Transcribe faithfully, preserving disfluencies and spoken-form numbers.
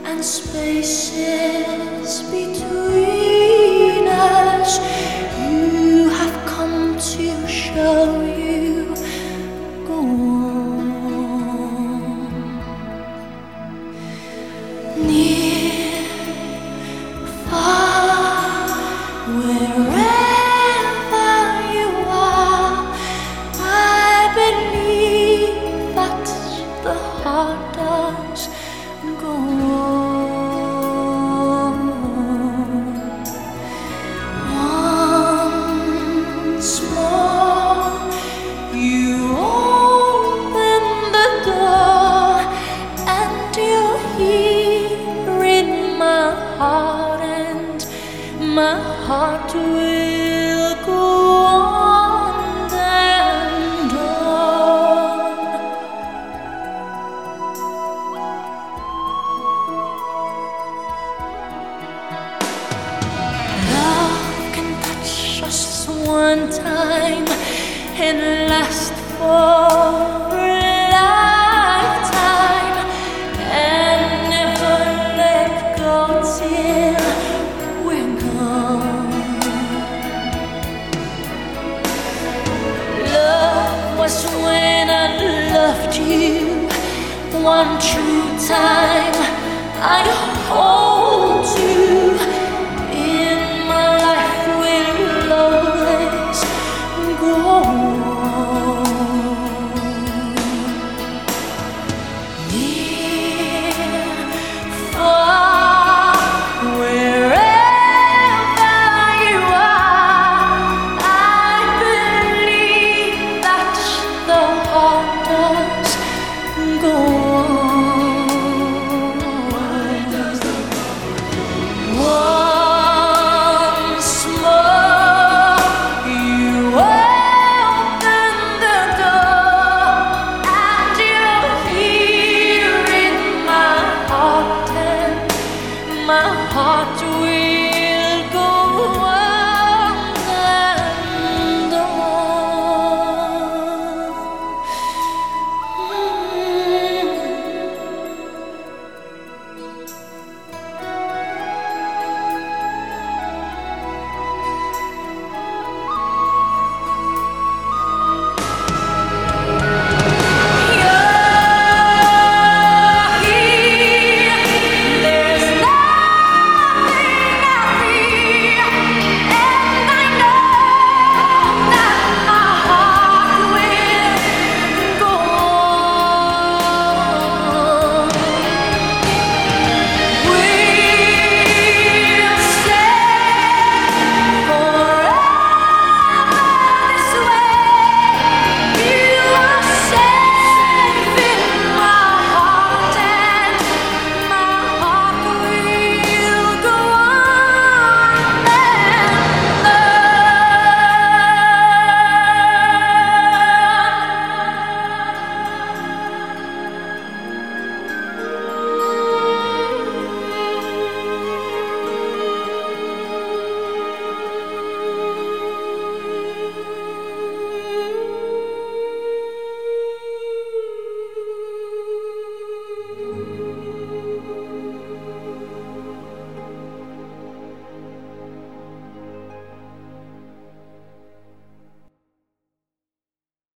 and spaces between us. You have come to show you go on. Near, far, wherever you are, I believe that the heart does go on. Once more, you open the door, and you're here in my heart, and my heart will go on and on. Love can touch us one time and last for a lifetime, and never let go till we're gone. Love was when I loved you one true time. I hold you in my life, will always go on. Near, far, wherever you are, I believe that the heart does go on. Once more, you open the door, and you're here in my heart, and my heart will go on and on.